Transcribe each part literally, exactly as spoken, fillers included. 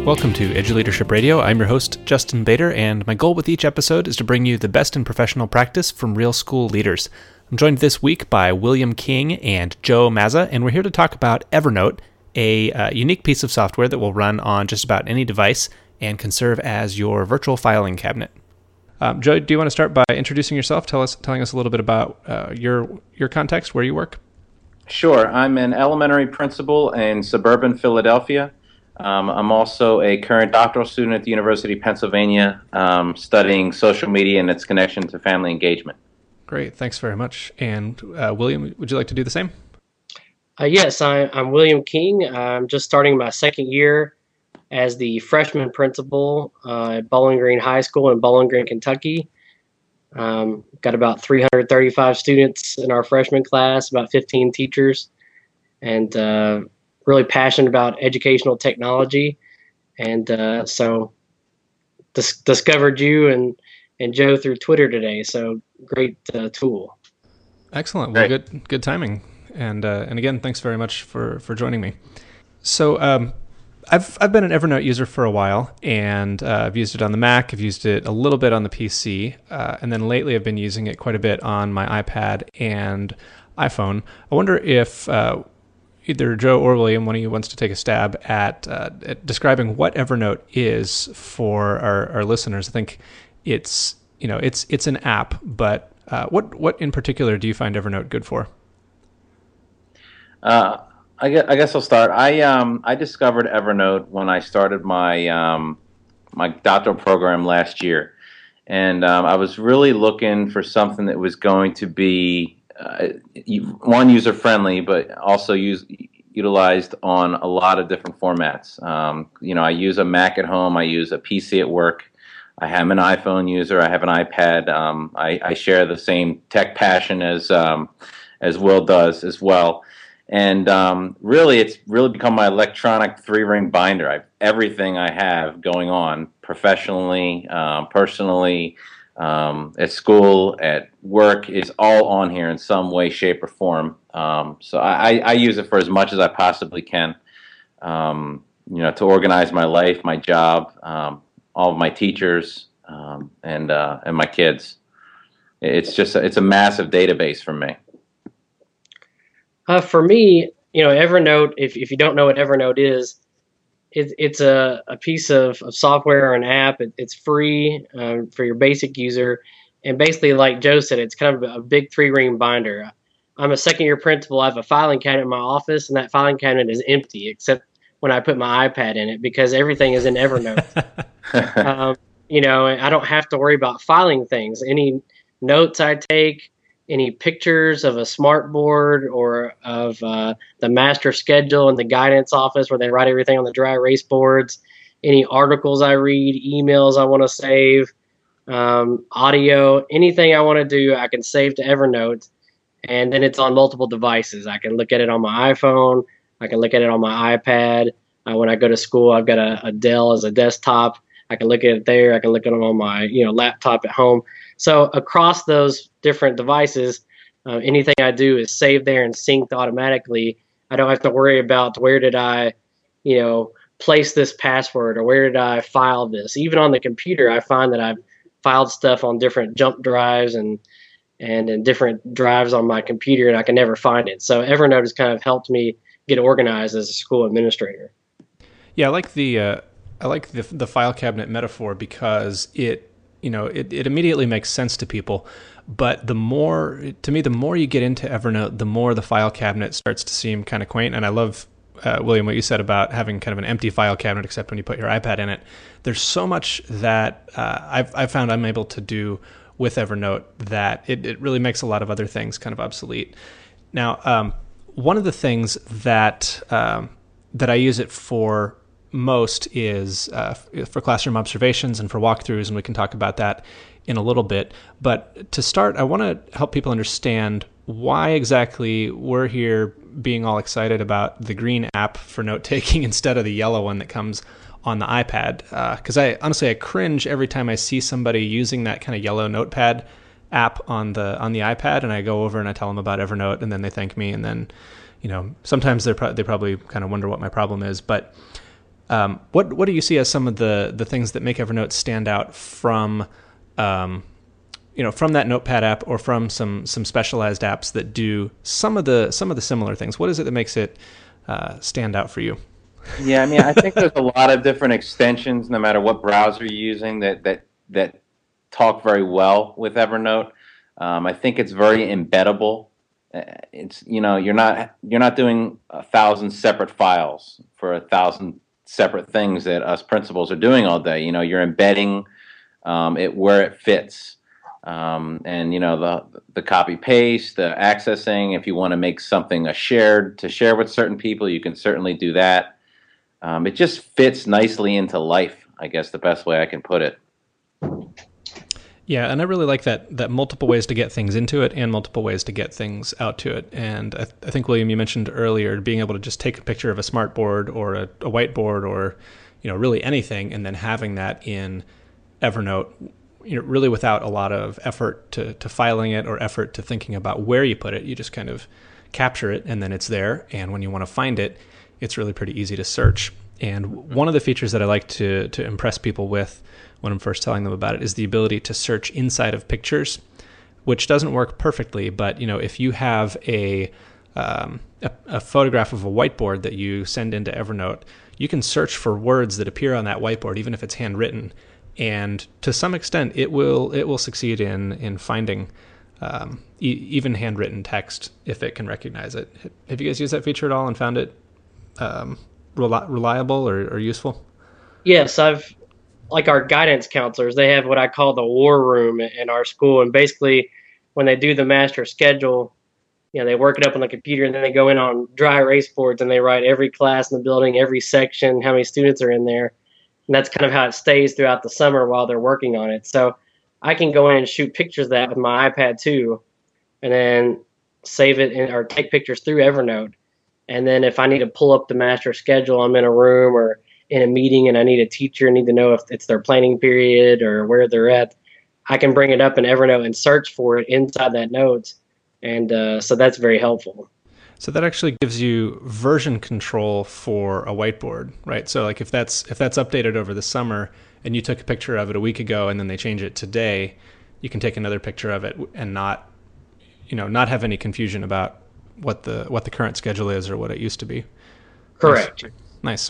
Welcome to EduLeadership Radio. I'm your host, Justin Bader, and my goal with each episode is to bring you the best in professional practice from real school leaders. I'm joined this week by William King and Joe Mazza, and we're here to talk about Evernote, a uh, unique piece of software that will run on just about any device and can serve as your virtual filing cabinet. Um, Joe, do you want to start by introducing yourself, tell us, telling us a little bit about uh, your your context, where you work? Sure. I'm an elementary principal in suburban Philadelphia. Um, I'm also a current doctoral student at the University of Pennsylvania, um, studying social media and its connection to family engagement. Great. Thanks very much. And uh, William, would you like to do the same? Uh, yes, I, I'm William King. I'm just starting my second year as the freshman principal uh, at Bowling Green High School in Bowling Green, Kentucky. Um, got about three hundred thirty-five students in our freshman class, about fifteen teachers, and uh, really passionate about educational technology. And uh, so dis- discovered you and, and Joe through Twitter today. So great uh, tool. Excellent. Well, good good timing. And uh, and again, thanks very much for, for joining me. So um, I've I've been an Evernote user for a while, and uh, I've used it on the Mac. I've used it a little bit on the P C, uh, and then lately I've been using it quite a bit on my iPad and iPhone. I wonder if uh, either Joe or William, one of you, wants to take a stab at, uh, at describing what Evernote is for our, our listeners. I think it's you know it's it's an app, but uh, what what in particular do you find Evernote good for? Uh, I guess, I guess I'll start. I um I discovered Evernote when I started my um my doctoral program last year, and um, I was really looking for something that was going to be uh, one user friendly, but also use utilized on a lot of different formats. Um, you know, I use a Mac at home. I use a P C at work. I am an iPhone user. I have an iPad. Um, I, I share the same tech passion as um, as Will does as well. And um, really, it's really become my electronic three-ring binder. I've everything I have going on professionally, um, personally, um, at school, at work is all on here in some way, shape, or form. Um, so I, I use it for as much as I possibly can. Um, you know, to organize my life, my job, um, all of my teachers, um, and uh, and my kids. It's just a, it's a massive database for me. Uh, for me, you know, Evernote, if, if you don't know what Evernote is, it, it's a, a piece of, of software or an app. It, it's free um, for your basic user. And basically, like Joe said, it's kind of a big three-ring binder. I'm a second-year principal. I have a filing cabinet in my office, and that filing cabinet is empty except when I put my iPad in it because everything is in Evernote. um, you know, I don't have to worry about filing things. Any notes I take, any pictures of a smart board or of uh, the master schedule in the guidance office where they write everything on the dry erase boards, any articles I read, emails I want to save, um, audio, anything I want to do, I can save to Evernote, and then it's on multiple devices. I can look at it on my iPhone. I can look at it on my iPad. Uh, when I go to school, I've got a, a Dell as a desktop. I can look at it there. I can look at it on my you know laptop at home. So across those different devices, uh, anything I do is saved there and synced automatically. I don't have to worry about where did I, you know, place this password or where did I file this. Even on the computer, I find that I've filed stuff on different jump drives and and in different drives on my computer, and I can never find it. So Evernote has kind of helped me get organized as a school administrator. Yeah, I like the uh, I like the the file cabinet metaphor because it. You know, it, it immediately makes sense to people, but the more, to me, the more you get into Evernote, the more the file cabinet starts to seem kind of quaint. And I love, uh, William, what you said about having kind of an empty file cabinet, except when you put your iPad in it. There's so much that uh, I've, I've found I'm able to do with Evernote that it, it really makes a lot of other things kind of obsolete. Now, um, one of the things that um, that I use it for most is uh, for classroom observations and for walkthroughs, and we can talk about that in a little bit. But to start, I want to help people understand why exactly we're here being all excited about the green app for note-taking instead of the yellow one that comes on the iPad. Because uh, I honestly, I cringe every time I see somebody using that kind of yellow notepad app on the on the iPad, and I go over and I tell them about Evernote, and then they thank me, and then, you know, sometimes they pro- they probably kind of wonder what my problem is, but Um, what what do you see as some of the the things that make Evernote stand out from, um, you know, from that Notepad app or from some some specialized apps that do some of the some of the similar things? What is it that makes it uh, stand out for you? Yeah, I mean, I think there's a lot of different extensions, no matter what browser you're using, that that that talk very well with Evernote. Um, I think it's very embeddable. Uh, It's you know you're not you're not doing a thousand separate files for a thousand separate things that us principals are doing all day. You know, you're embedding um, it where it fits. Um, and you know the the copy paste, the accessing. If you want to make something a shared to share with certain people, you can certainly do that. Um, it just fits nicely into life, I guess the best way I can put it. Yeah, and I really like that that multiple ways to get things into it and multiple ways to get things out to it. And I, th- I think, William, you mentioned earlier being able to just take a picture of a smartboard or a, a whiteboard or, you know, really anything, and then having that in Evernote, you know, really without a lot of effort to, to filing it or effort to thinking about where you put it. You just kind of capture it and then it's there. And when you want to find it, it's really pretty easy to search. And one of the features that I like to to impress people with when I'm first telling them about it is the ability to search inside of pictures, which doesn't work perfectly. But you know, if you have a um, a, a photograph of a whiteboard that you send into Evernote, you can search for words that appear on that whiteboard, even if it's handwritten, and to some extent, it will it will succeed in in finding um, e- even handwritten text if it can recognize it. Have you guys used that feature at all and found it um, reli- reliable or, or useful? Yes, I've like our guidance counselors, they have what I call the war room in our school. And basically, when they do the master schedule, you know, they work it up on the computer and then they go in on dry erase boards and they write every class in the building, every section, how many students are in there. And that's kind of how it stays throughout the summer while they're working on it. So I can go in and shoot pictures of that with my iPad too, and then save it in, or take pictures through Evernote. And then if I need to pull up the master schedule, I'm in a room or in a meeting and I need a teacher, need to know if it's their planning period or where they're at, I can bring it up in Evernote and search for it inside that notes. And uh, so that's very helpful. So that actually gives you version control for a whiteboard, right? So like if that's if that's updated over the summer and you took a picture of it a week ago and then they change it today, you can take another picture of it and not, you know, not have any confusion about what the what the current schedule is or what it used to be. Correct. Nice. Nice.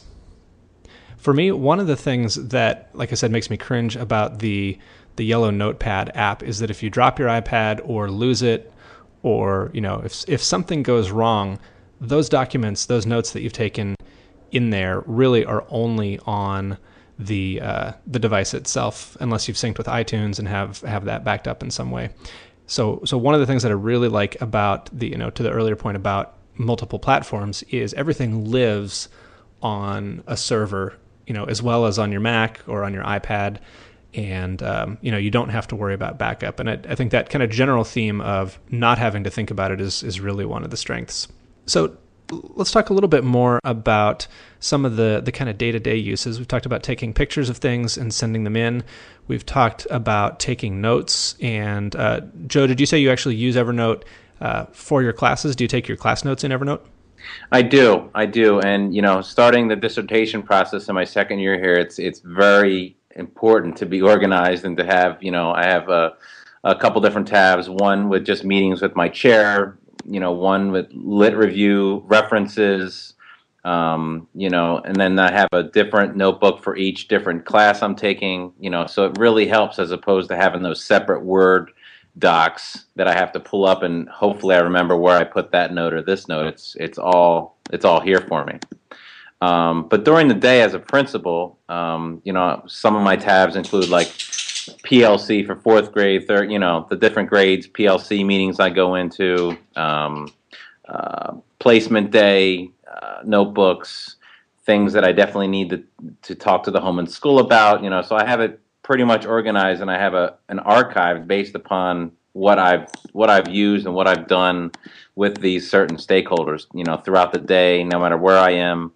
For me, one of the things that, like I said, makes me cringe about the the yellow Notepad app is that if you drop your iPad or lose it, or you know, if if something goes wrong, those documents, those notes that you've taken in there, really are only on the uh, the device itself, unless you've synced with iTunes and have have that backed up in some way. So so one of the things that I really like about the, you know, to the earlier point about multiple platforms is everything lives on a server, you know, as well as on your Mac or on your iPad. And, um, you know, you don't have to worry about backup. And I, I think that kind of general theme of not having to think about it is, is really one of the strengths. So let's talk a little bit more about some of the, the kind of day-to-day uses. We've talked about taking pictures of things and sending them in. We've talked about taking notes. And uh, Joe, did you say you actually use Evernote uh, for your classes? Do you take your class notes in Evernote? I do, I do, and you know, starting the dissertation process in my second year here, it's it's very important to be organized and to have, you know, I have a a couple different tabs. One with just meetings with my chair, you know, one with lit review, references, um, you know, and then I have a different notebook for each different class I'm taking, you know, so it really helps as opposed to having those separate Word docs that I have to pull up and hopefully I remember where I put that note or this note. It's it's all it's all here for me. Um, but during the day as a principal, um, you know, some of my tabs include like P L C for fourth grade, third, you know, the different grades, P L C meetings I go into, um, uh, placement day, uh, notebooks, things that I definitely need to to talk to the home and school about, you know, so I have it pretty much organized, and I have a an archive based upon what I've what I've used and what I've done with these certain stakeholders. You know, throughout the day, no matter where I am,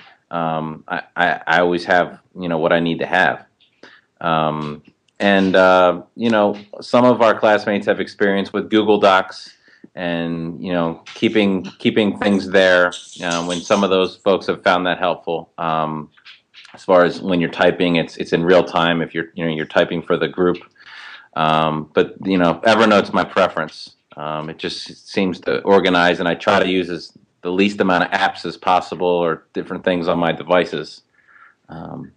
um, I, I I always have, you know, what I need to have. Um, and uh, you know, some of our classmates have experience with Google Docs, and you know, keeping keeping things there. Uh, when some of those folks have found that helpful. Um, as far as when you're typing, it's it's in real time if you're you know you're typing for the group. Um, but you know, Evernote's my preference. Um, it just seems to organize, and I try to use as the least amount of apps as possible or different things on my devices. Um,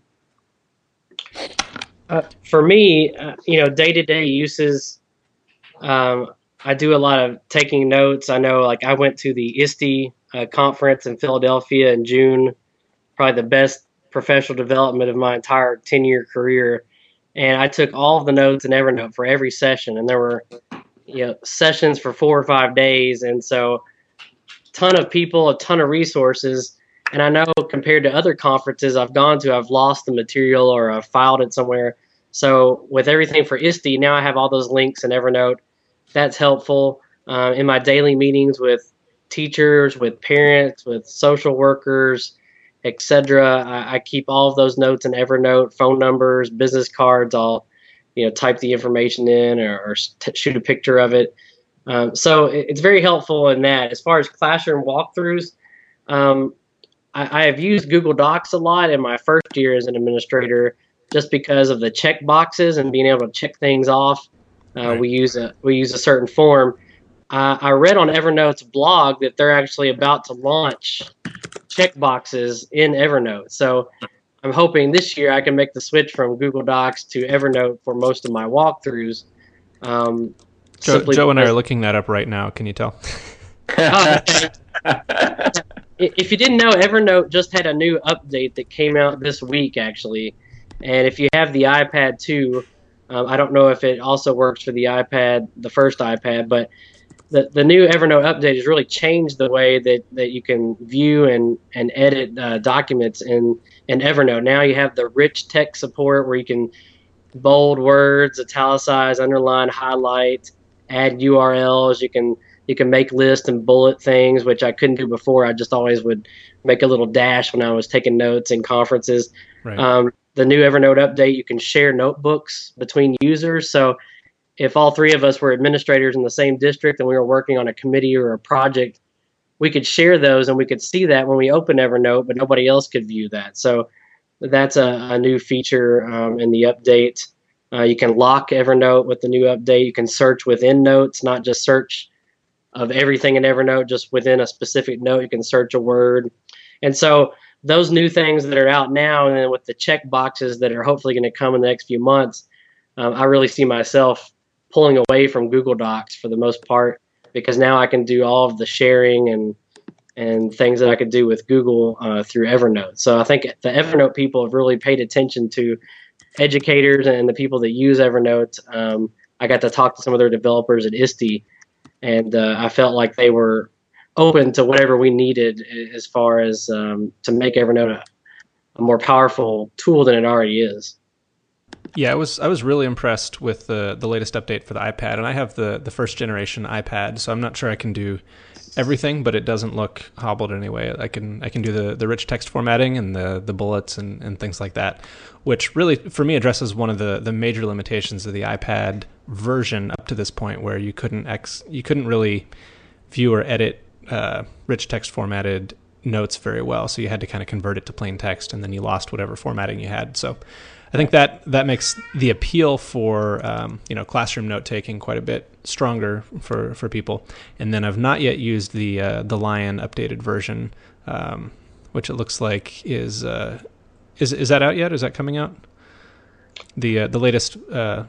Uh, for me, uh, you know, day-to-day uses, um, I do a lot of taking notes. I know, like, I went to the I S T E uh, conference in Philadelphia in June, probably the best professional development of my entire ten-year career. And I took all of the notes in Evernote for every session, and there were, you know, sessions for four or five days. And so ton of people, a ton of resources. And I know compared to other conferences I've gone to, I've lost the material or I've filed it somewhere. So with everything for I S T E, now I have all those links in Evernote. That's helpful. Uh, in my daily meetings with teachers, with parents, with social workers, et cetera, I, I keep all of those notes in Evernote, phone numbers, business cards. I'll, you know, type the information in or, or t- shoot a picture of it. Um, so it, it's very helpful in that. As far as classroom walkthroughs, um, I, I have used Google Docs a lot in my first year as an administrator, just because of the check boxes and being able to check things off. Uh, Right. We use a we use a certain form. Uh, I read on Evernote's blog that they're actually about to launch check boxes in Evernote. So I'm hoping this year I can make the switch from Google Docs to Evernote for most of my walkthroughs. Um, Joe, simply Joe and I because- are looking that up right now. Can you tell? Oh, okay. If you didn't know, Evernote just had a new update that came out this week, actually. And if you have the iPad two, um, I don't know if it also works for the iPad, the first iPad, but the, the new Evernote update has really changed the way that, that you can view and, and edit uh, documents in, in Evernote. Now you have the rich text support where you can bold words, italicize, underline, highlight, add U R Ls. You can you can make lists and bullet things, which I couldn't do before. I just always would make a little dash when I was taking notes in conferences. Right. Um, the new Evernote update, you can share notebooks between users. So if all three of us were administrators in the same district and we were working on a committee or a project, we could share those and we could see that when we open Evernote, but nobody else could view that. So that's a, a new feature um, in the update. Uh, you can lock Evernote with the new update. You can search within notes, not just search of everything in Evernote, just within a specific note. You can search a word. And so those new things that are out now, and then with the check boxes that are hopefully going to come in the next few months, um, I really see myself pulling away from Google Docs for the most part, because now I can do all of the sharing and and things that I could do with Google uh, through Evernote. So I think the Evernote people have really paid attention to educators and the people that use Evernote. Um, I got to talk to some of their developers at I S T E, and uh, I felt like they were open to whatever we needed as far as um, to make Evernote a, a more powerful tool than it already is. Yeah, I was I was really impressed with the the latest update for the iPad, and I have the the first generation iPad, so I'm not sure I can do everything, but it doesn't look hobbled anyway. I can I can do the, the rich text formatting and the the bullets and, and things like that, which really for me addresses one of the, the major limitations of the iPad version up to this point, where you couldn't ex you couldn't really view or edit uh, rich text formatted notes very well. So you had to kind of convert it to plain text, and then you lost whatever formatting you had. So I think that that makes the appeal for um, you know classroom note taking quite a bit stronger for, for people. And then I've not yet used the uh, the Lion updated version, um, which it looks like is uh, is is that out yet? Is that coming out? The uh, the latest uh,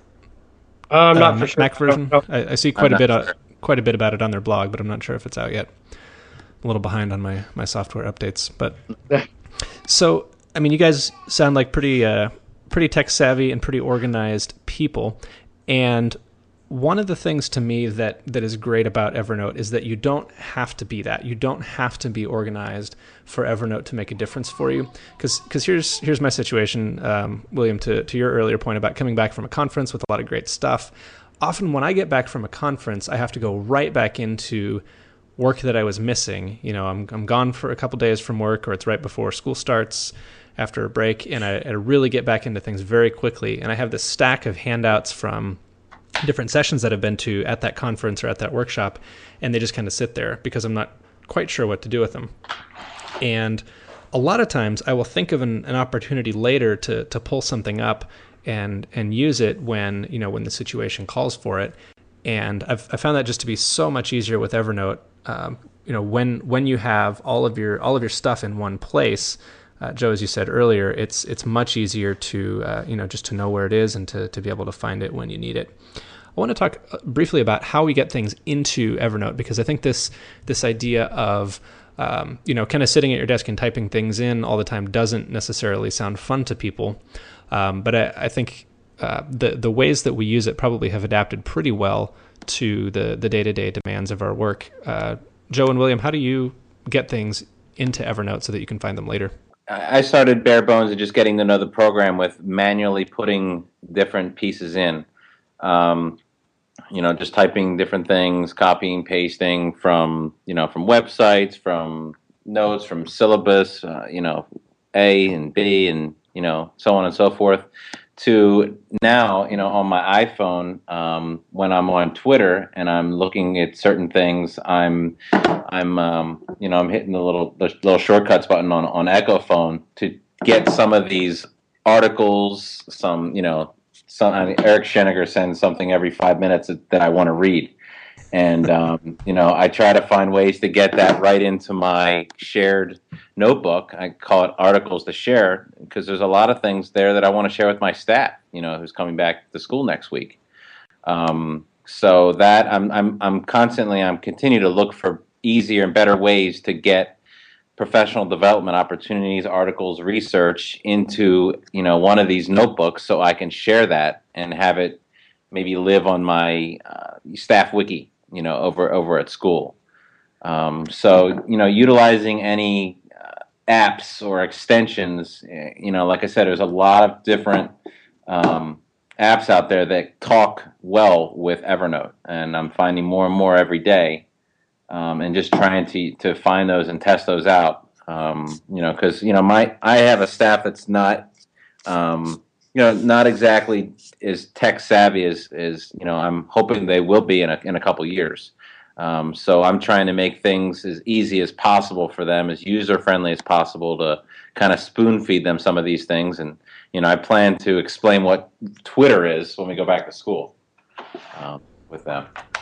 I'm uh, not for Mac, sure. Mac version. No, no. I, I see quite I'm a bit not uh, sure. quite a bit about it on their blog, but I'm not sure if it's out yet. A little behind on my my software updates, but so. I mean, you guys sound like pretty uh, pretty tech savvy and pretty organized people. And one of the things to me that, that is great about Evernote is that you don't have to be that. You don't have to be organized for Evernote to make a difference for you. Because because here's here's my situation, um, William, to, to your earlier point about coming back from a conference with a lot of great stuff. Often when I get back from a conference, I have to go right back into work that I was missing. You know, I'm I'm gone for a couple days from work, or it's right before school starts, after a break, and I, I really get back into things very quickly. And I have this stack of handouts from different sessions that I've been to at that conference or at that workshop, and they just kind of sit there because I'm not quite sure what to do with them. And a lot of times I will think of an, an opportunity later to to pull something up and and use it when, you know, when the situation calls for it. And I've I found that just to be so much easier with Evernote. Um, you know, when when you have all of your all of your stuff in one place, uh, Joe, as you said earlier, it's it's much easier to uh, you know, just to know where it is and to to be able to find it when you need it. I want to talk briefly about how we get things into Evernote, because I think this this idea of um, you know, kind of sitting at your desk and typing things in all the time doesn't necessarily sound fun to people. Um, but I, I think uh, the the ways that we use it probably have adapted pretty well to the the day-to-day demands of our work. Uh, Joe and William, how do you get things into Evernote so that you can find them later? I started bare bones and just getting to know the program with manually putting different pieces in. Um, you know, just typing different things, copying, pasting from, you know, from websites, from notes, from syllabus, uh, you know, A and B and, you know, so on and so forth, to now, you know, on my iPhone, um, when I'm on Twitter and I'm looking at certain things, I'm, I'm, um, you know, I'm hitting the little, the little shortcuts button on, on Echo Phone to get some of these articles, some, you know, some, I mean, Eric Schenniger sends something every five minutes that, that I want to read. And, um, you know, I try to find ways to get that right into my shared notebook. I call it articles to share, because there's a lot of things there that I want to share with my staff, you know, who's coming back to school next week. Um, so that I'm, I'm, I'm constantly, I'm continue to look for easier and better ways to get professional development opportunities, articles, research into, you know, one of these notebooks so I can share that and have it maybe live on my uh, staff wiki, you know, over over at school. Um, so, you know, utilizing any uh, apps or extensions, you know, like I said, there's a lot of different um, apps out there that talk well with Evernote, and I'm finding more and more every day, um, and just trying to to find those and test those out. Um, you know, because you know, my I have a staff that's not. Um, you know, not exactly as tech savvy as, as you know, I'm hoping they will be in a, in a couple years. Um, so I'm trying to make things as easy as possible for them, as user-friendly as possible, to kind of spoon-feed them some of these things. And, you know, I plan to explain what Twitter is when we go back to school um, with them.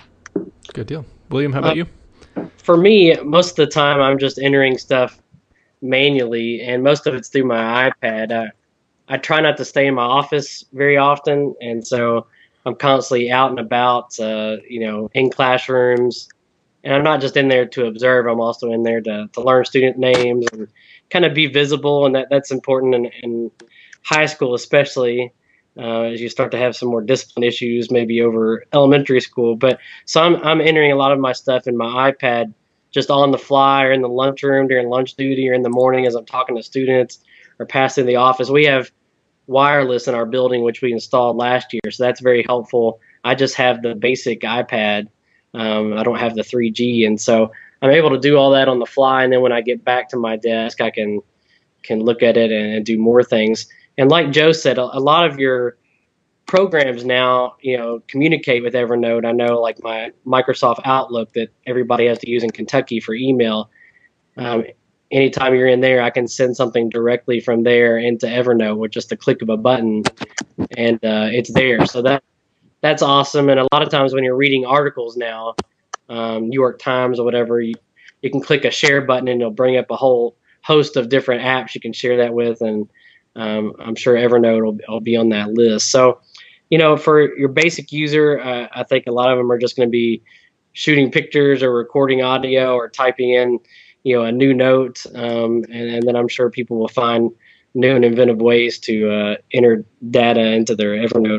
Good deal. William, how about uh, you? For me, most of the time I'm just entering stuff manually, and most of it's through my iPad. Uh, I try not to stay in my office very often, and so I'm constantly out and about, uh, you know, in classrooms. And I'm not just in there to observe. I'm also in there to, to learn student names and kind of be visible, and that, that's important in, in high school especially, uh, as you start to have some more discipline issues maybe over elementary school. But so I'm, I'm entering a lot of my stuff in my iPad just on the fly, or in the lunchroom during lunch duty, or in the morning as I'm talking to students or passing the office. We have wireless in our building, which we installed last year, so that's very helpful. I just have the basic iPad. Um, I don't have the three G, and so I'm able to do all that on the fly. And then when I get back to my desk, I can can look at it and, and do more things. And like Joe said, a, a lot of your programs now, you know, communicate with Evernote. I know, like my Microsoft Outlook that everybody has to use in Kentucky for email. Um, Anytime you're in there, I can send something directly from there into Evernote with just a click of a button, and uh, it's there. So that that's awesome. And a lot of times when you're reading articles now, um, New York Times or whatever, you, you can click a share button and it'll bring up a whole host of different apps you can share that with. And um, I'm sure Evernote will, will be on that list. So, you know, for your basic user, uh, I think a lot of them are just going to be shooting pictures or recording audio or typing in, you know, a new note, um, and, and then I'm sure people will find new and inventive ways to uh, enter data into their Evernote.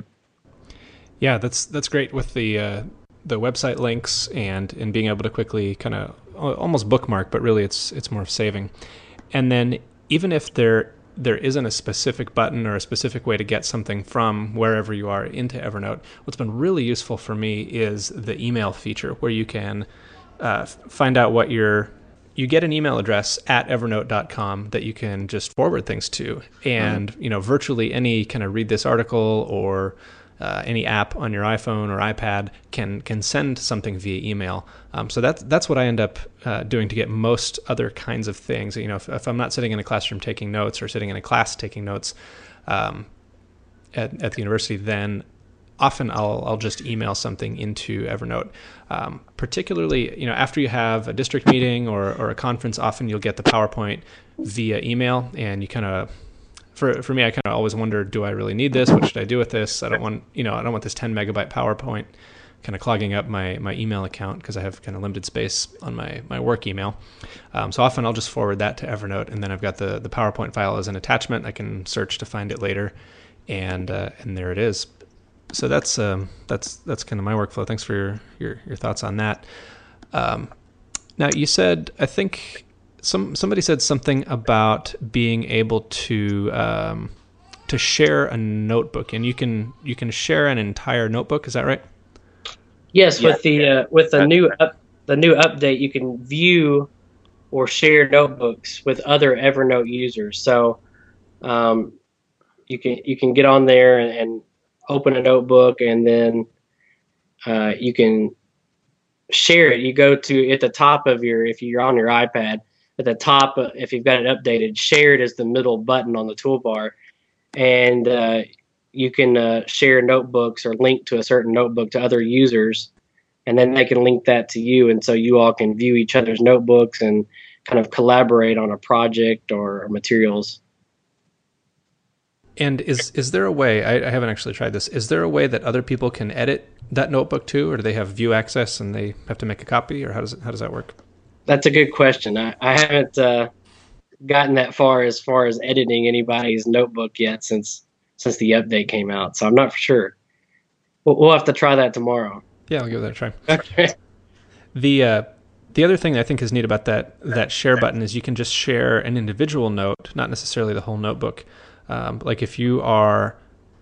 Yeah, that's that's great with the uh, the website links and and being able to quickly kind of almost bookmark, but really it's it's more of saving. And then even if there there isn't a specific button or a specific way to get something from wherever you are into Evernote, what's been really useful for me is the email feature, where you can uh, find out what your you get an email address at evernote dot com that you can just forward things to. And, you know, virtually any kind of read this article or, uh, any app on your iPhone or iPad can can send something via email. Um, so that's that's what I end up uh, doing to get most other kinds of things. You know, if, if I'm not sitting in a classroom taking notes or sitting in a class taking notes um, at at the university, then often I'll I'll just email something into Evernote. Um, particularly, you know, after you have a district meeting or or a conference, often you'll get the PowerPoint via email, and you kind of, for for me, I kind of always wonder, do I really need this? What should I do with this? I don't want, you know, I don't want this ten megabyte PowerPoint kind of clogging up my my email account because I have kind of limited space on my my work email. Um, so often I'll just forward that to Evernote, and then I've got the the PowerPoint file as an attachment. I can search to find it later, and uh, and there it is. So that's um, that's that's kind of my workflow. Thanks for your your, your thoughts on that. Um, now you said, I think some somebody said something about being able to um, to share a notebook, and you can you can share an entire notebook. Is that right? Yes, Yeah. with the uh, with the new up, the new update, you can view or share notebooks with other Evernote users. So um, you can you can get on there and, and open a notebook, and then uh, you can share it. You go to at the top of your, if you're on your iPad, at the top, uh, if you've got it updated, shared is the middle button on the toolbar, and uh, you can uh, share notebooks or link to a certain notebook to other users, and then they can link that to you, and so you all can view each other's notebooks and kind of collaborate on a project or, or materials. And is is there a way, I, I haven't actually tried this, is there a way that other people can edit that notebook too, or do they have view access and they have to make a copy, or how does it, how does that work? That's a good question. I, I haven't uh, gotten that far as far as editing anybody's notebook yet since since the update came out, so I'm not for sure. We'll, we'll have to try that tomorrow. Yeah, I'll give that a try. Okay. The uh, the other thing that I think is neat about that that share button is you can just share an individual note, not necessarily the whole notebook. Um, like if you are,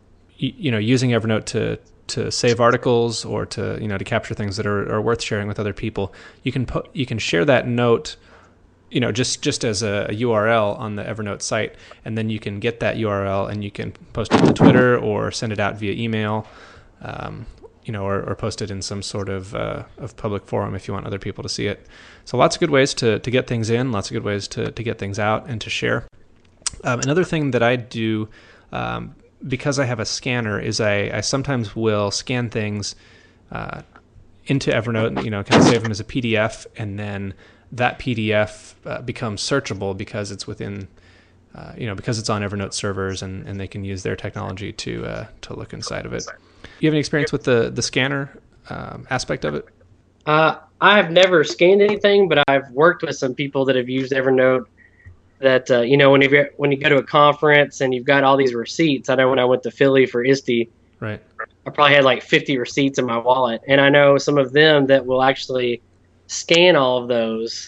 you know, using Evernote to to save articles or to, you know, to capture things that are, are worth sharing with other people, you can put you can share that note, you know, just just as a, a U R L on the Evernote site, and then you can get that U R L and you can post it to Twitter or send it out via email, um, you know, or, or post it in some sort of uh, of public forum if you want other people to see it. So lots of good ways to to get things in, lots of good ways to to get things out and to share. Um, another thing that I do, um, because I have a scanner, is I, I sometimes will scan things uh, into Evernote, you know, kind of save them as a P D F, and then that P D F uh, becomes searchable because it's within, uh, you know, because it's on Evernote servers, and, and they can use their technology to uh, to look inside of it. You have any experience with the the scanner um, aspect of it? Uh, I've never scanned anything, but I've worked with some people that have used Evernote. That uh, you know, when you when you go to a conference and you've got all these receipts. I know when I went to Philly for I S T E, right, I probably had like fifty receipts in my wallet, and I know some of them that will actually scan all of those.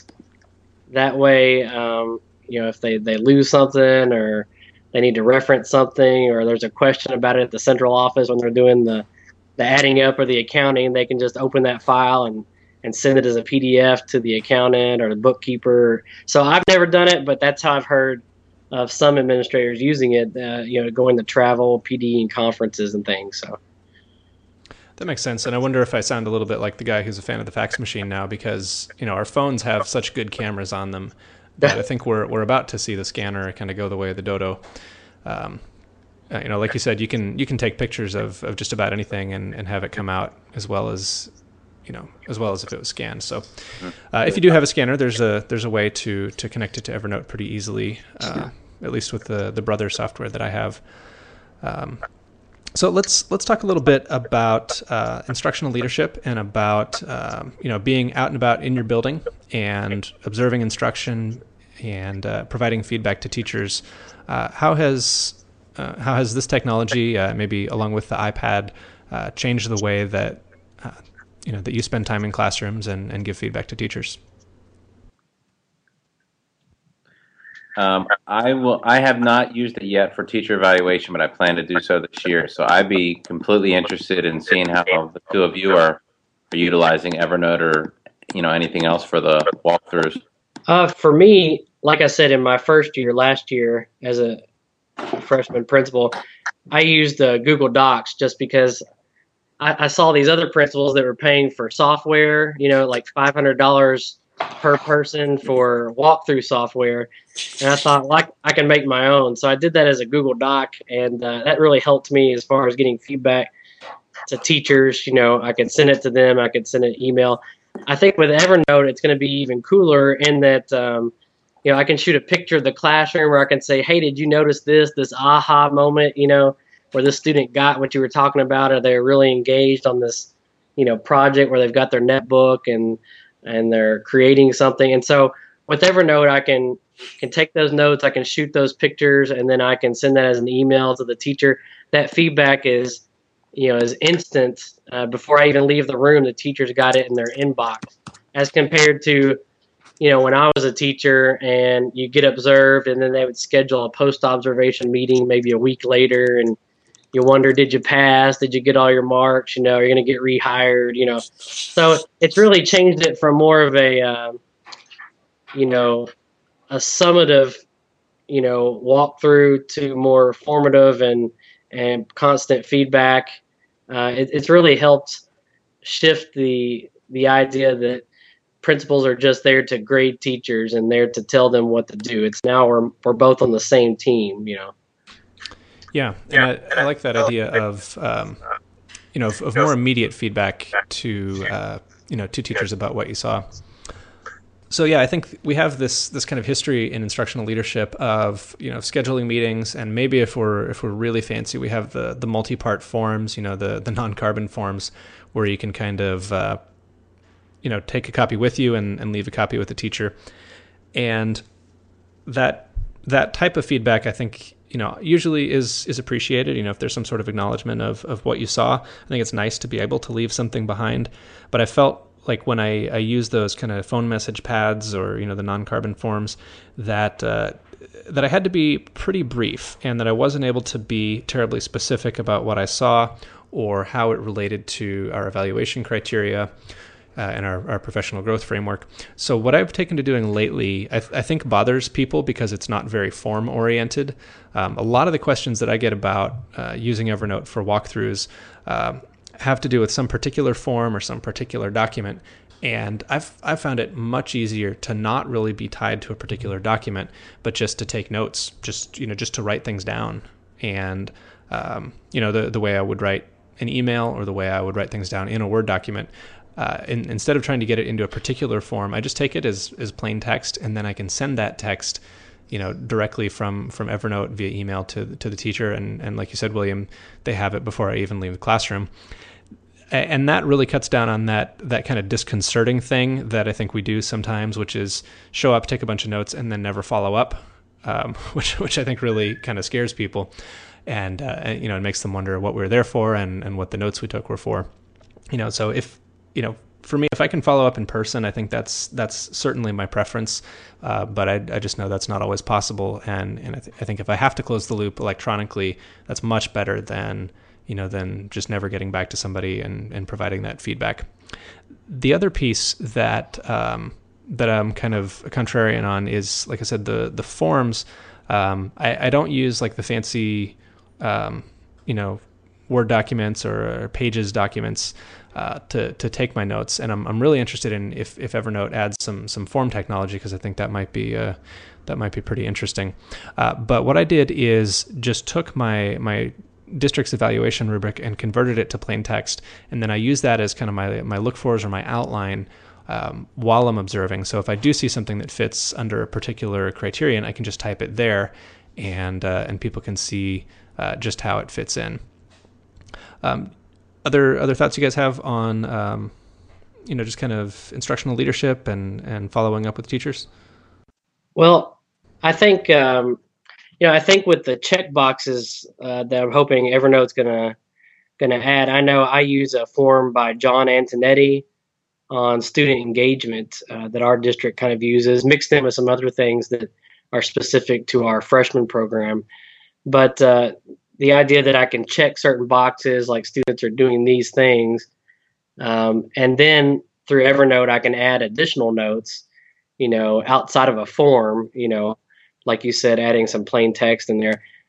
That way, um, you know, if they, they lose something or they need to reference something, or there's a question about it at the central office when they're doing the the adding up or the accounting, they can just open that file and and send it as a P D F to the accountant or the bookkeeper. So I've never done it, but that's how I've heard of some administrators using it, uh, you know, going to travel, P D, and conferences and things. So that makes sense. And I wonder if I sound a little bit like the guy who's a fan of the fax machine now, because, you know, our phones have such good cameras on them that I think we're we're about to see the scanner kind of go the way of the dodo. Um, uh, you know, like you said, you can you can take pictures of, of just about anything and, and have it come out as well as you know, as well as if it was scanned. So uh, if you do have a scanner, there's a there's a way to to connect it to Evernote pretty easily, uh, at least with the the Brother software that I have. Um, so let's let's talk a little bit about uh, instructional leadership and about um, you know, being out and about in your building and observing instruction and uh, providing feedback to teachers. Uh, how has uh, how has this technology, uh, maybe along with the iPad, uh, changed the way that uh, you know, that you spend time in classrooms and, and give feedback to teachers? Um, I will. I have not used it yet for teacher evaluation, but I plan to do so this year. So I'd be completely interested in seeing how the two of you are, are utilizing Evernote or, you know, anything else for the walkthroughs. Uh, for me, like I said, in my first year, last year as a freshman principal, I used uh, Google Docs just because I, I saw these other principals that were paying for software, you know, like five hundred dollars per person for walkthrough software. And I thought, like, I can make my own. So I did that as a Google Doc, and uh, that really helped me as far as getting feedback to teachers. You know, I could send it to them. I could send an email. I think with Evernote, it's going to be even cooler in that, um, you know, I can shoot a picture of the classroom where I can say, hey, did you notice this, this aha moment, you know, where this student got what you were talking about, or they're really engaged on this, you know, project where they've got their netbook and and they're creating something. And so with Evernote, I can can take those notes, I can shoot those pictures, and then I can send that as an email to the teacher. That feedback is, you know, is instant. Uh, before I even leave the room, the teacher's got it in their inbox, as compared to, you know, when I was a teacher and you get observed and then they would schedule a post-observation meeting maybe a week later, and you wonder, did you pass? Did you get all your marks? You know, you're going to get rehired, you know. So it's really changed it from more of a, um, you know, a summative, you know, walkthrough to more formative and, and constant feedback. Uh, it, it's really helped shift the the idea that principals are just there to grade teachers and there to tell them what to do. It's now we're we're both on the same team, you know. Yeah, and I, I like that idea of um, you know of, of more immediate feedback to uh, you know to teachers about what you saw. So yeah, I think we have this this kind of history in instructional leadership of you know scheduling meetings, and maybe if we're if we're really fancy, we have the the multi-part forms, you know the the non-carbon forms, where you can kind of uh, you know take a copy with you and, and leave a copy with the teacher, and that that type of feedback, I think, you know, usually is is appreciated. You know, if there's some sort of acknowledgement of, of what you saw, I think it's nice to be able to leave something behind. But I felt like when I, I use those kind of phone message pads or, you know, the non-carbon forms, that uh, that I had to be pretty brief, and that I wasn't able to be terribly specific about what I saw or how it related to our evaluation criteria Uh, and our, our professional growth framework. So what I've taken to doing lately, I, th- I think bothers people because it's not very form oriented. Um, a lot of the questions that I get about uh, using Evernote for walkthroughs uh, have to do with some particular form or some particular document. And I've I've found it much easier to not really be tied to a particular document, but just to take notes, just you know, just to write things down. And um, you know, the the way I would write an email or the way I would write things down in a Word document. Uh, in, instead of trying to get it into a particular form, I just take it as, as plain text, and then I can send that text, you know, directly from, from Evernote via email to to the teacher. And, and like you said, William, they have it before I even leave the classroom. And that really cuts down on that that kind of disconcerting thing that I think we do sometimes, which is show up, take a bunch of notes, and then never follow up, um, which which I think really kind of scares people, and uh, you know, it makes them wonder what we were there for and, and what the notes we took were for. You know, so if you know, for me, if I can follow up in person, I think that's that's certainly my preference. Uh, but I, I just know that's not always possible, and and I, th- I think if I have to close the loop electronically, that's much better than you know than just never getting back to somebody and, and providing that feedback. The other piece that um, that I'm kind of a contrarian on is, like I said, the the forms. Um, I, I don't use like the fancy, um, you know, Word documents or, or Pages documents. Uh, to to take my notes, and I'm I'm really interested in if, if Evernote adds some some form technology, because I think that might be uh, that might be pretty interesting. Uh, but what I did is just took my my district's evaluation rubric and converted it to plain text, and then I use that as kind of my my look fors or my outline um, while I'm observing. So if I do see something that fits under a particular criterion, I can just type it there, and uh, and people can see uh, just how it fits in. Um, Other other thoughts you guys have on, um, you know, just kind of instructional leadership and, and following up with teachers? Well, I think, um, you know, I think with the check boxes uh, that I'm hoping Evernote's gonna gonna add. I know I use a form by John Antonetti on student engagement uh, that our district kind of uses, mixed in with some other things that are specific to our freshman program. But uh, the idea that I can check certain boxes, like students are doing these things, um, and then through Evernote, I can add additional notes, you know, outside of a form, you know, like you said, adding some plain text in there.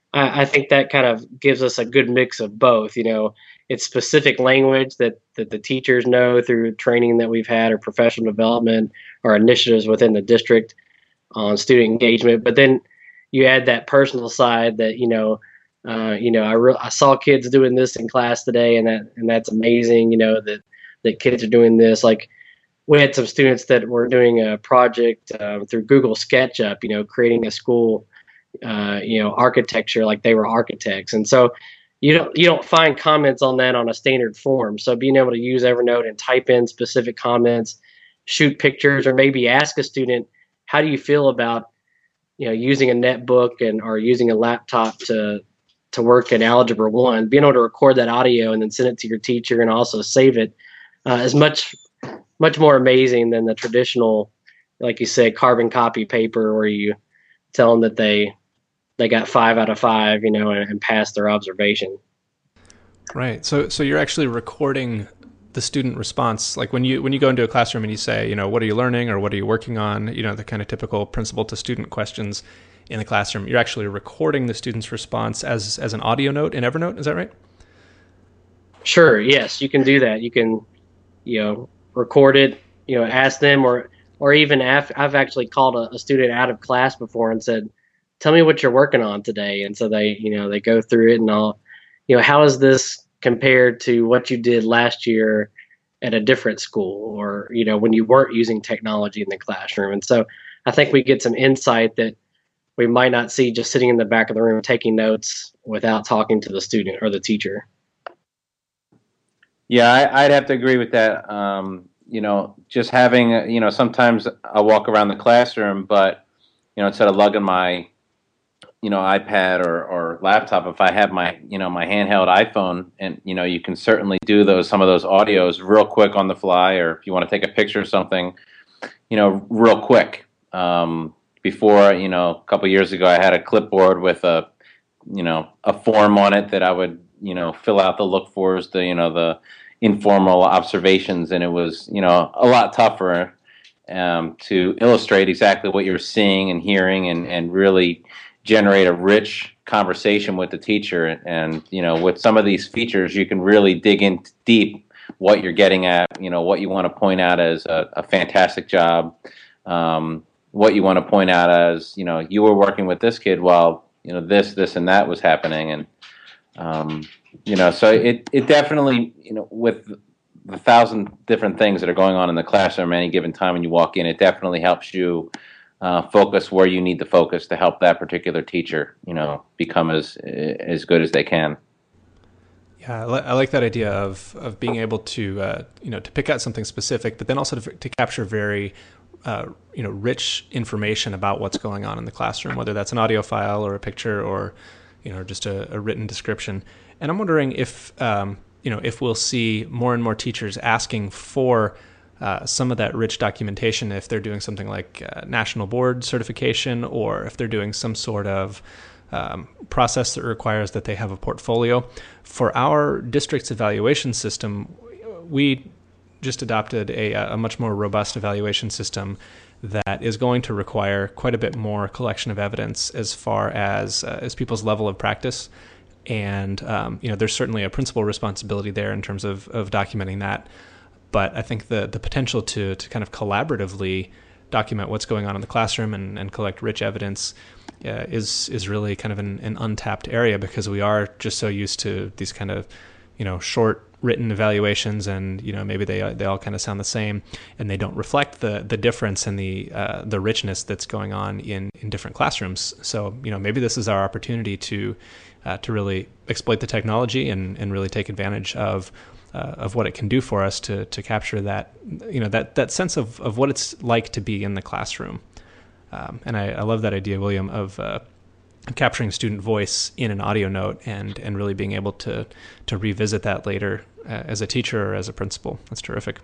I, I think that kind of gives us a good mix of both. You know, it's specific language that, that the teachers know through training that we've had or professional development or initiatives within the district on student engagement. But then you add that personal side that, you know, uh, you know, I, re- I saw kids doing this in class today, and that and that's amazing. You know that that kids are doing this. Like we had some students that were doing a project um, through Google SketchUp. You know, creating a school, uh, you know, architecture like they were architects, and so you don't you don't find comments on that on a standard form. So being able to use Evernote and type in specific comments, shoot pictures, or maybe ask a student, how do you feel about, you know, using a netbook and or using a laptop to to work in Algebra One, being able to record that audio and then send it to your teacher and also save it uh, is much much more amazing than the traditional, like you said, carbon copy paper where you tell them that they they got five out of five, you know, and, and passed their observation. Right. So so you're actually recording the student response. Like when you when you go into a classroom and you say, you know, what are you learning or what are you working on? You know, the kind of typical principal to student questions in the classroom. You're actually recording the student's response as as an audio note in Evernote. Is that right? Sure. Yes, you can do that. You can, you know, record it. You know, ask them, or or even af- I've actually called a, a student out of class before and said, "Tell me what you're working on today." And so they, you know, they go through it and I'll, you know, how is this compared to what you did last year at a different school, or, you know, when you weren't using technology in the classroom. And so I think we get some insight that we might not see just sitting in the back of the room taking notes without talking to the student or the teacher. Yeah, I, I'd have to agree with that. Um, you know, just having, uh, you know, sometimes I walk around the classroom, but, you know, instead of lugging my, you know, iPad or, or laptop, if I have my, you know, my handheld iPhone, and, you know, you can certainly do those, some of those audios real quick on the fly, or if you want to take a picture of something, you know, real quick. Um, before, you know, a couple of years ago, I had a clipboard with a, you know, a form on it that I would, you know, fill out the look fors, the, you know, the informal observations, and it was, you know, a lot tougher um, to illustrate exactly what you're seeing and hearing, and, and really generate a rich conversation with the teacher. And, you know, with some of these features, you can really dig in deep what you're getting at, you know, what you want to point out as a, a fantastic job, um, what you want to point out as, you know, you were working with this kid while, you know, this, this, and that was happening. And, um, you know, so it, it definitely, you know, with the thousand different things that are going on in the classroom at any given time when you walk in, it definitely helps you uh, focus where you need to focus to help that particular teacher, you know, become as as good as they can. Yeah, I, li- I like that idea of of being able to uh, you know to pick out something specific, but then also to, to capture very uh, you know rich information about what's going on in the classroom, whether that's an audio file or a picture or you know just a, a written description. And I'm wondering if um, you know if we'll see more and more teachers asking for uh, some of that rich documentation if they're doing something like uh, national board certification, or if they're doing some sort of um, process that requires that they have a portfolio. For our district's evaluation system, we just adopted a, a much more robust evaluation system that is going to require quite a bit more collection of evidence as far as uh, as people's level of practice. And um, you know, there's certainly a principal responsibility there in terms of, of documenting that. But I think the the potential to to kind of collaboratively document what's going on in the classroom and, and collect rich evidence uh, is is really kind of an, an untapped area, because we are just so used to these kind of you know short written evaluations, and you know maybe they they all kind of sound the same, and they don't reflect the the difference and the uh, the richness that's going on in in different classrooms. So you know maybe this is our opportunity to uh, to really exploit the technology and and really take advantage of uh, of what it can do for us to to capture that you know that that sense of of what it's like to be in the classroom. Um, and I, I love that idea, William, of uh, capturing student voice in an audio note and and really being able to to revisit that later uh, as a teacher or as a principal. That's terrific.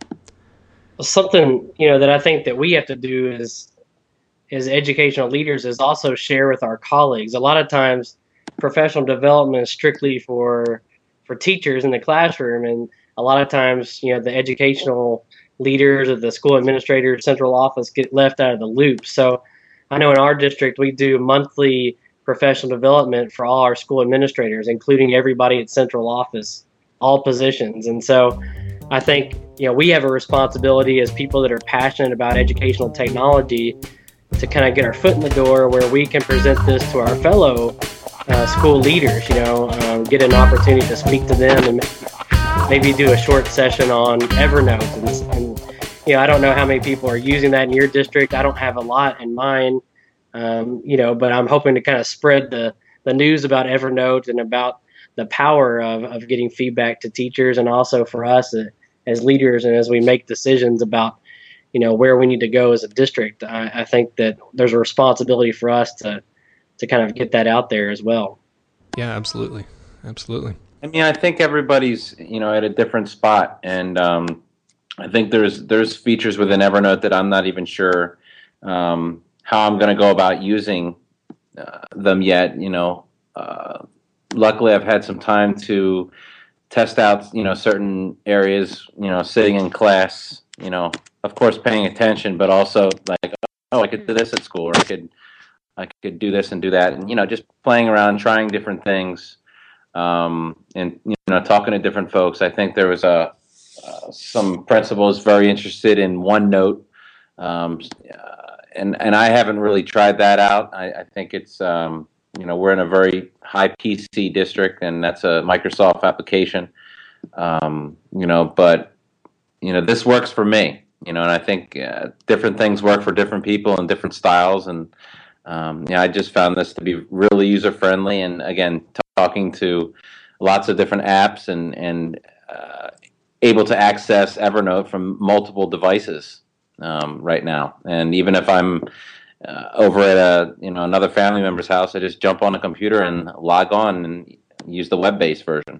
Something you know that I think that we have to do is as educational leaders is also share with our colleagues. A lot of times professional development is strictly for for teachers in the classroom, and a lot of times you know the educational leaders or the school administrator central office get left out of the loop. So I know in our district we do monthly professional development for all our school administrators, including everybody at central office, all positions. And so I think, you know, we have a responsibility as people that are passionate about educational technology to kind of get our foot in the door where we can present this to our fellow uh, school leaders, you know, um, get an opportunity to speak to them and maybe do a short session on Evernote. And, and, you know, I don't know how many people are using that in your district. I don't have a lot in mine, um, you know, but I'm hoping to kind of spread the, the news about Evernote and about the power of, of getting feedback to teachers, and also for us uh, as leaders and as we make decisions about, you know, where we need to go as a district. I, I think that there's a responsibility for us to to kind of get that out there as well. Yeah, absolutely, absolutely. I mean, I think everybody's, you know, at a different spot, and um, I think there's there's features within Evernote that I'm not even sure um, how I'm going to go about using uh, them yet. You know, uh, luckily I've had some time to test out, you know, certain areas. You know, sitting in class, you know, of course paying attention, but also like, oh, I could do this at school, or I could I could do this and do that, and you know, just playing around, trying different things. Um, and you know, talking to different folks. I think there was a uh, some principals very interested in OneNote, um, uh, and and I haven't really tried that out. I, I think it's um, you know, we're in a very high P C district, and that's a Microsoft application. Um, you know, but you know, this works for me. You know, and I think uh, different things work for different people and different styles. And um, yeah, I just found this to be really user friendly. And again, talking to lots of different apps and and uh, able to access Evernote from multiple devices um, right now. And even if I'm uh, over at a you know another family member's house, I just jump on a computer and log on and use the web-based version.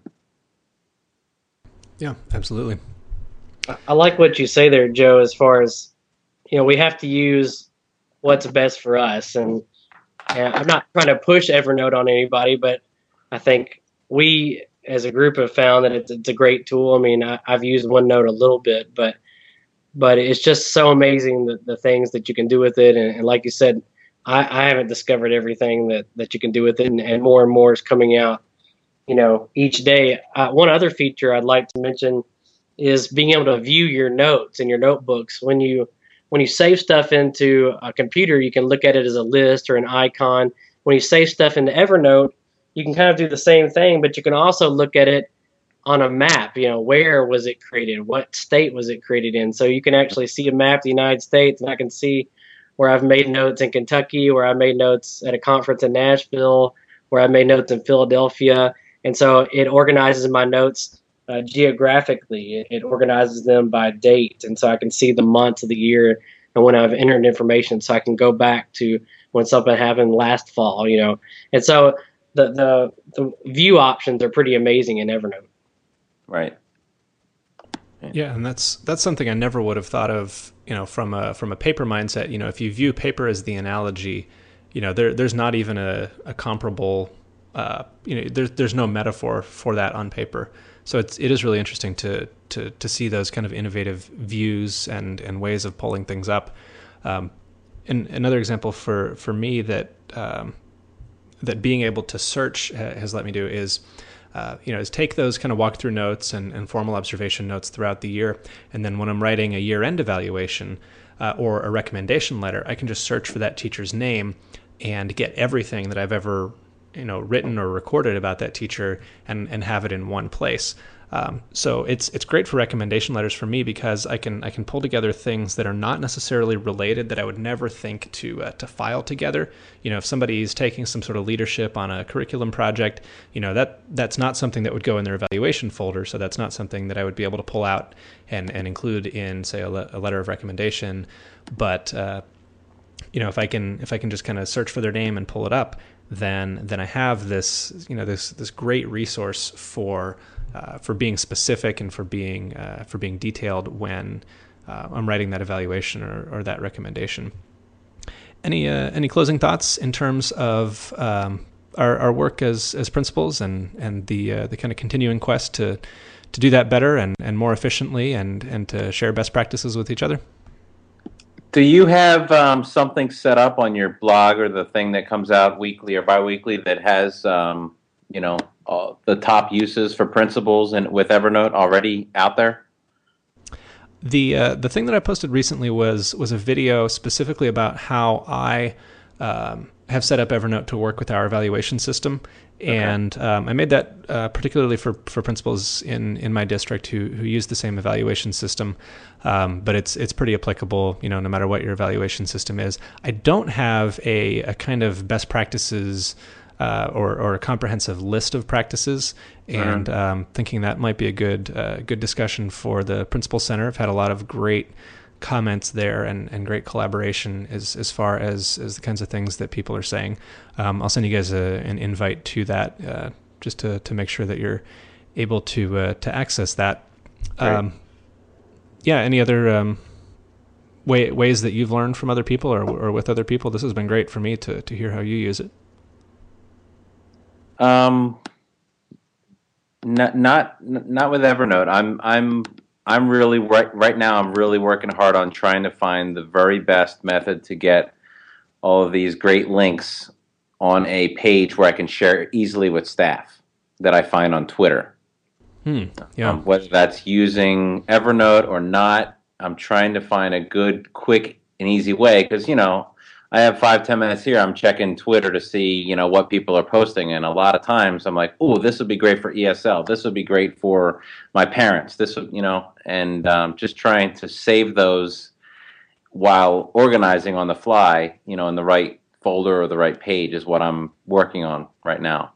Yeah, absolutely. I like what you say there, Joe, as far as, you know, we have to use what's best for us. And, and I'm not trying to push Evernote on anybody, but I think we as a group have found that it's, it's a great tool. I mean, I, I've used OneNote a little bit, but but it's just so amazing the, the things that you can do with it. And, and like you said, I, I haven't discovered everything that, that you can do with it, and, and more and more is coming out, you know, each day. Uh, one other feature I'd like to mention is being able to view your notes in your notebooks. When you when you save stuff into a computer, you can look at it as a list or an icon. When you save stuff into Evernote, you can kind of do the same thing, but you can also look at it on a map. You know, where was it created? What state was it created in? So you can actually see a map of the United States, and I can see where I've made notes in Kentucky, where I made notes at a conference in Nashville, where I made notes in Philadelphia. And so it organizes my notes Uh, geographically. It, it organizes them by date, and so I can see the months of the year and when I've entered information, so I can go back to when something happened last fall, you know. And so the the, the view options are pretty amazing in Evernote. Right. Yeah, and that's that's something I never would have thought of, you know, from a from a paper mindset. You know, if you view paper as the analogy, you know, there there's not even a, a comparable, uh, you know, there's there's no metaphor for that on paper. So it's it is really interesting to to to see those kind of innovative views and and ways of pulling things up. Um, and another example for for me that um, that being able to search ha- has let me do is, uh, you know, is take those kind of walkthrough notes and, and formal observation notes throughout the year, and then when I'm writing a year-end evaluation uh, or a recommendation letter, I can just search for that teacher's name and get everything that I've ever you know, written or recorded about that teacher and, and have it in one place. Um, so it's it's great for recommendation letters for me, because I can I can pull together things that are not necessarily related, that I would never think to uh, to file together. You know, if somebody's taking some sort of leadership on a curriculum project, you know, that that's not something that would go in their evaluation folder. So that's not something that I would be able to pull out and, and include in, say, a, le- a letter of recommendation. But uh, you know, if I can if I can just kind of search for their name and pull it up, then then I have this you know this this great resource for uh, for being specific and for being uh, for being detailed when uh, I'm writing that evaluation or, or that recommendation. Any uh, any closing thoughts in terms of um, our our work as as principals and and the uh, the kind of continuing quest to to do that better and, and more efficiently and and to share best practices with each other? Do you have um, something set up on your blog or the thing that comes out weekly or biweekly that has, um, you know, uh, the top uses for principles and with Evernote already out there? The uh, the thing that I posted recently was was a video specifically about how I um, have set up Evernote to work with our evaluation system, and okay. um, I made that uh, particularly for, for principals in, in my district who who use the same evaluation system. Um, but it's it's pretty applicable, you know, no matter what your evaluation system is. I don't have a, a kind of best practices uh, or or a comprehensive list of practices, and mm-hmm. um, thinking that might be a good uh, good discussion for the Principal Center. I've had a lot of great comments there and, and great collaboration as as far as, as the kinds of things that people are saying. Um, I'll send you guys a, an invite to that uh, just to, to make sure that you're able to uh, to access that. Um, yeah, any other um, way, ways that you've learned from other people or or with other people? This has been great for me to to hear how you use it. Um, not not not with Evernote. I'm I'm I'm really right right now. I'm really working hard on trying to find the very best method to get all of these great links on a page where I can share easily with staff that I find on Twitter. Hmm. Yeah. Um, whether that's using Evernote or not, I'm trying to find a good, quick, and easy way because you know I have five, ten minutes here. I'm checking Twitter to see you know what people are posting, and a lot of times I'm like, "Oh, this would be great for E S L. This would be great for my parents. This would, you know," and um, just trying to save those while organizing on the fly, you know, in the right folder or the right page is what I'm working on right now.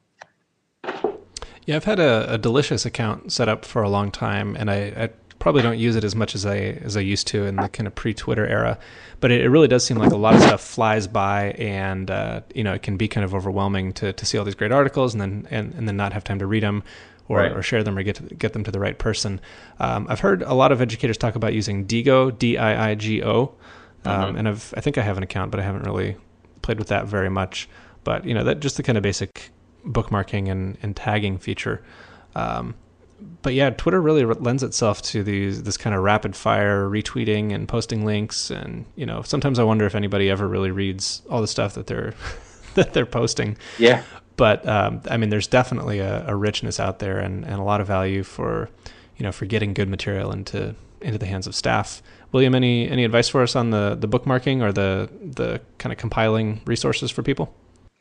Yeah, I've had a, a Delicious account set up for a long time, and I, I probably don't use it as much as I as I used to in the kind of pre-Twitter era. But it, it really does seem like a lot of stuff flies by, and uh, you know, it can be kind of overwhelming to, to see all these great articles and then and, and then not have time to read them or, right. or share them or get to, get them to the right person. Um, I've heard a lot of educators talk about using Diigo, D I I G O, um, mm-hmm. and I've I think I have an account, but I haven't really played with that very much. But you know, that just the kind of basic bookmarking and, and tagging feature. Um, but yeah, Twitter really lends itself to these this kind of rapid fire retweeting and posting links, and you know, sometimes I wonder if anybody ever really reads all the stuff that they're that they're posting. Yeah. But um, I mean, there's definitely a, a richness out there and, and a lot of value for you know for getting good material into into the hands of staff. William, any any advice for us on the the bookmarking or the the kind of compiling resources for people?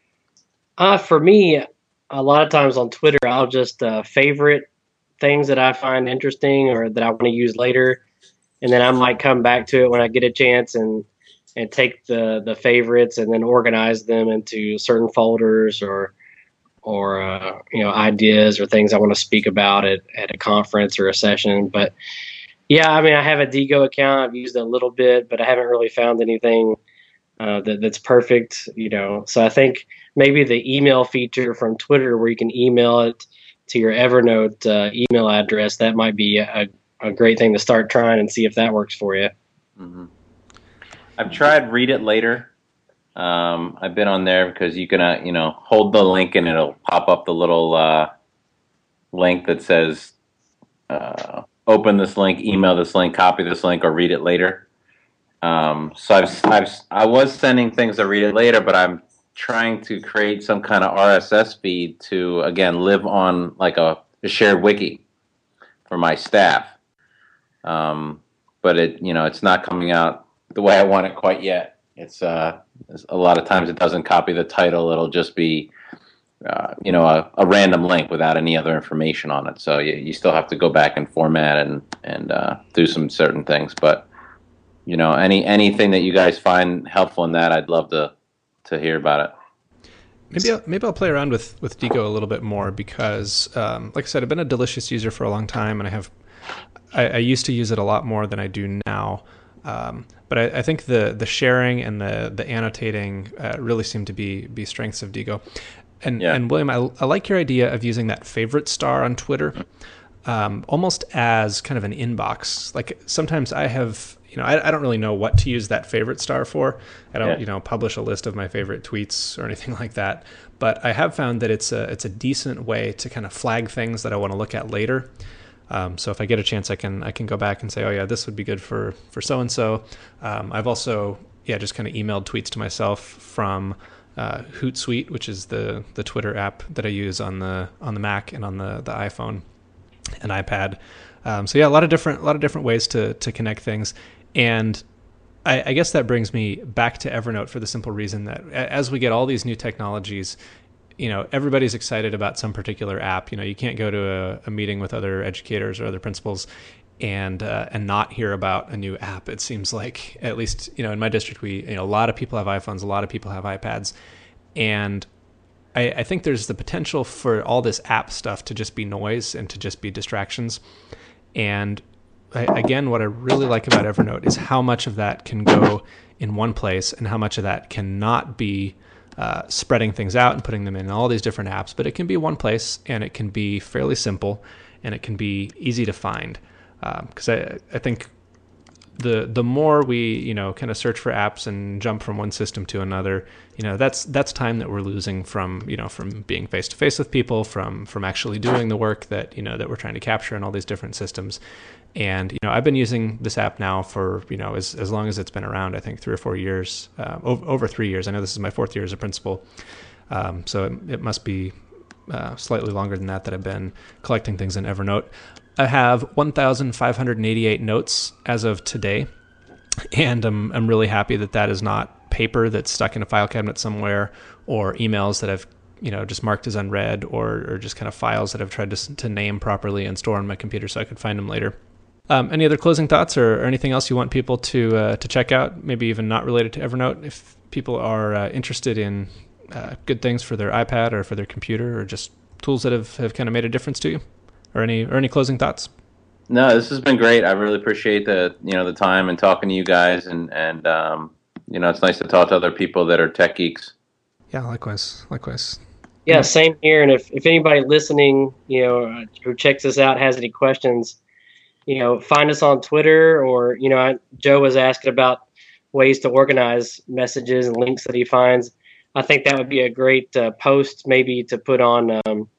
Uh, for me, a lot of times on Twitter, I'll just uh, favorite things that I find interesting or that I want to use later, and then I might come back to it when I get a chance and and take the, the favorites and then organize them into certain folders or or uh, you know ideas or things I want to speak about at, at a conference or a session. But yeah, I mean, I have a Diigo account. I've used it a little bit, but I haven't really found anything uh, that that's perfect. You know, so I think maybe the email feature from Twitter where you can email it to your Evernote uh, email address, that might be a, a great thing to start trying and see if that works for you. Mm-hmm. I've tried Read It Later. Um, I've been on there because you can, uh, you know, hold the link and it'll pop up the little uh, link that says, uh, open this link, email this link, copy this link, or read it later. Um, so I've, I've, I was sending things to Read It Later, but I'm trying to create some kind of R S S feed to, again, live on like a, a shared wiki for my staff. Um, but it, you know, it's not coming out the way I want it quite yet. It's, uh, it's a lot of times it doesn't copy the title. It'll just be, uh, you know, a, a random link without any other information on it. So you, you still have to go back and format and, and, uh, do some certain things. But, you know, any, anything that you guys find helpful in that, I'd love to, to hear about it. Maybe I'll, maybe I'll play around with, with Diigo a little bit more because, um, like I said, I've been a Delicious user for a long time, and I have I, I used to use it a lot more than I do now. Um, but I, I think the the sharing and the the annotating uh, really seem to be be strengths of Diigo. And yeah. and William, I, I like your idea of using that favorite star on Twitter, um, almost as kind of an inbox. Like sometimes I have. You know, I, I don't really know what to use that favorite star for. I don't, yeah. you know, publish a list of my favorite tweets or anything like that. But I have found that it's a it's a decent way to kind of flag things that I want to look at later. Um, so if I get a chance, I can I can go back and say, oh yeah, this would be good for for so and so. I've also yeah just kind of emailed tweets to myself from uh, Hootsuite, which is the the Twitter app that I use on the on the Mac and on the the iPhone and iPad. Um, so yeah, a lot of different a lot of different ways to to connect things, and I, I guess that brings me back to Evernote for the simple reason that as we get all these new technologies, you know, everybody's excited about some particular app. You know, you can't go to a, a meeting with other educators or other principals and uh, and not hear about a new app. It seems like, at least, you know, in my district, we, you know, a lot of people have iPhones, a lot of people have iPads, and I, I think there's the potential for all this app stuff to just be noise and to just be distractions. And I, again, what I really like about Evernote is how much of that can go in one place and how much of that cannot be Uh, spreading things out and putting them in all these different apps, but it can be one place and it can be fairly simple and it can be easy to find. Because um, I, I think the the more we you know kind of search for apps and jump from one system to another, you know that's that's time that we're losing from you know from being face to face with people, from from actually doing the work that you know that we're trying to capture in all these different systems. And you know, I've been using this app now for you know as as long as it's been around. I think three or four years, uh, over, over three years. I know this is my fourth year as a principal, um, so it, it must be uh, slightly longer than that that I've been collecting things in Evernote. I have one thousand five hundred eighty-eight notes as of today, and I'm I'm really happy that that is not paper that's stuck in a file cabinet somewhere, or emails that I've you know just marked as unread, or or just kind of files that I've tried to to name properly and store on my computer so I could find them later. Um, any other closing thoughts or, or anything else you want people to uh, to check out, maybe even not related to Evernote? If people are uh, interested in uh, good things for their iPad or for their computer, or just tools that have, have kind of made a difference to you, or any or any closing thoughts? No, this has been great. I really appreciate the you know the time and talking to you guys, and and um, you know it's nice to talk to other people that are tech geeks. Yeah, likewise, likewise. Yeah, same here. And if if anybody listening, you know, who checks this out has any questions, you know, find us on Twitter, or, you know, I, Joe was asking about ways to organize messages and links that he finds. I think that would be a great uh, post maybe to put on um,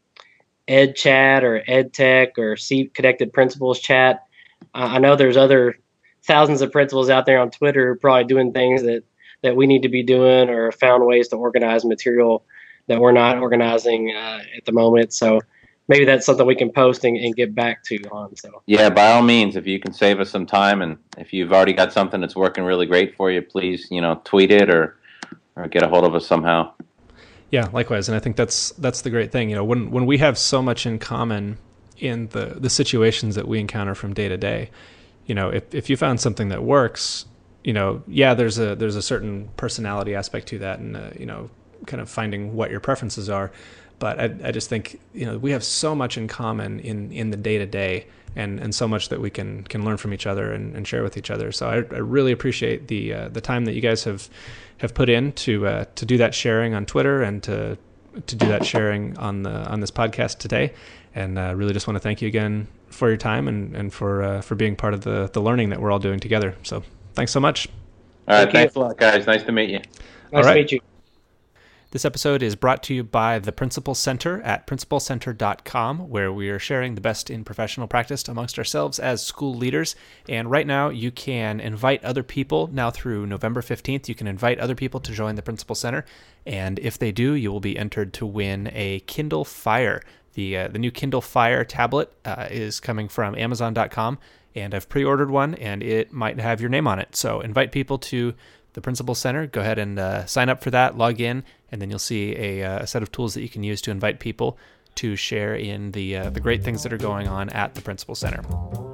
Ed Chat or Ed Tech or C Connected Principals Chat. Uh, I know there's other thousands of principals out there on Twitter who are probably doing things that, that we need to be doing, or found ways to organize material that we're not organizing uh, at the moment. So maybe that's something we can post and, and get back to on. So yeah, by all means, if you can save us some time, and if you've already got something that's working really great for you, please, you know, tweet it or or get a hold of us somehow. Yeah, likewise. And I think that's that's the great thing. You know, when when we have so much in common in the the situations that we encounter from day to day, you know, if if you found something that works, you know, yeah, there's a there's a certain personality aspect to that, and uh, you know, kind of finding what your preferences are. But I, I just think, you know, we have so much in common in, in the day-to-day, and, and so much that we can can learn from each other and, and share with each other. So I, I really appreciate the uh, the time that you guys have have put in to uh, to do that sharing on Twitter, and to to do that sharing on the on this podcast today. And uh, really just want to thank you again for your time, and, and for uh, for being part of the, the learning that we're all doing together. So thanks so much. All right, Thank thanks you. a lot, guys. Nice to meet you. Nice All right. to meet you. This episode is brought to you by the Principal Center at principal center dot com, where we are sharing the best in professional practice amongst ourselves as school leaders. And right now, you can invite other people. Now through November fifteenth, you can invite other people to join the Principal Center. And if they do, you will be entered to win a Kindle Fire. The, uh, the new Kindle Fire tablet uh, is coming from amazon dot com, and I've pre-ordered one, and it might have your name on it. So invite people to the Principal Center. Go ahead and uh, sign up for that, log in, and then you'll see a, uh, a set of tools that you can use to invite people to share in the uh, the great things that are going on at the Principal Center.